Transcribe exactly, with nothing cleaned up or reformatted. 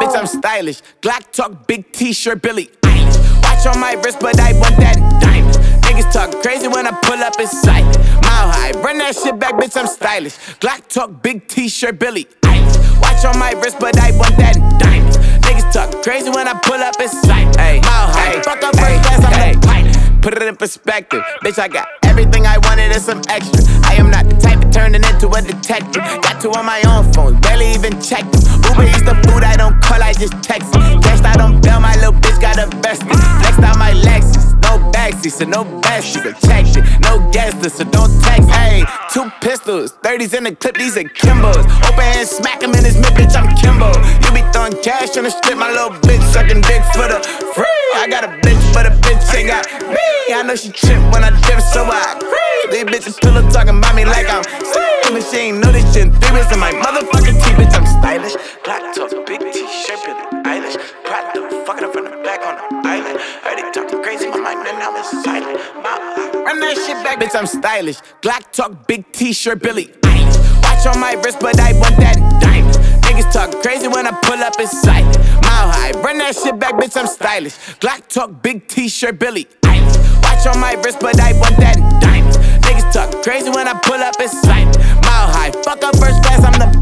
bitch, I'm stylish. Glock talk, big t-shirt, Billie Eilish. Watch on my wrist, but I want that diamond. Niggas talk crazy when I pull up in silent. Mile high, run that shit back, bitch, I'm stylish. Glock talk, big t-shirt, Billie Eilish. Watch on my wrist, but I want that diamond. Niggas talk crazy when I pull up in silent. Mile high, fuck up first class, I'm the pilot. Put it in perspective, bitch, I got everything I wanted and some extra. I am not the type of turning into a detective. Got two on my own phone, barely even checked them. Uber Eats the food, I don't call, I just text it. Cashed out on bail, my little bitch got a vested. Flexed out my Lexus, no backseat, so no besties. I checked it, no guest list, so don't text. Hey, two pistols, thirties in the clip, these are Kimbos. Open hand, smack him in his mid, bitch, I'm Kimbo. You be throwing cash on the strip, my little bitch sucking dick for the free. I got a bitch, but a bitch ain't got me. I know she trip when I dip, so I agree. These bitches pillow talking about me like I'm slim, but she ain't know this shit in three weeks in my motherfucking teeth, bitch, I'm stylish. Black top, big t-shirt, Billie Eilish. Proud to fuck it up from the back on the island. Heard they talking crazy, my mind and now it's silent. Run that shit back, bitch, I'm stylish. Glock talk, big t-shirt, Billie Eilish. Watch on my wrist, but I want that diamond. Niggas talk crazy when I pull up in silent. Mile high, run that shit back, bitch, I'm stylish. Glock talk, big t-shirt, Billie Eilish. Watch on my wrist, but I want that diamond. Niggas talk crazy when I pull up in silent. Mile high, fuck up first class, I'm the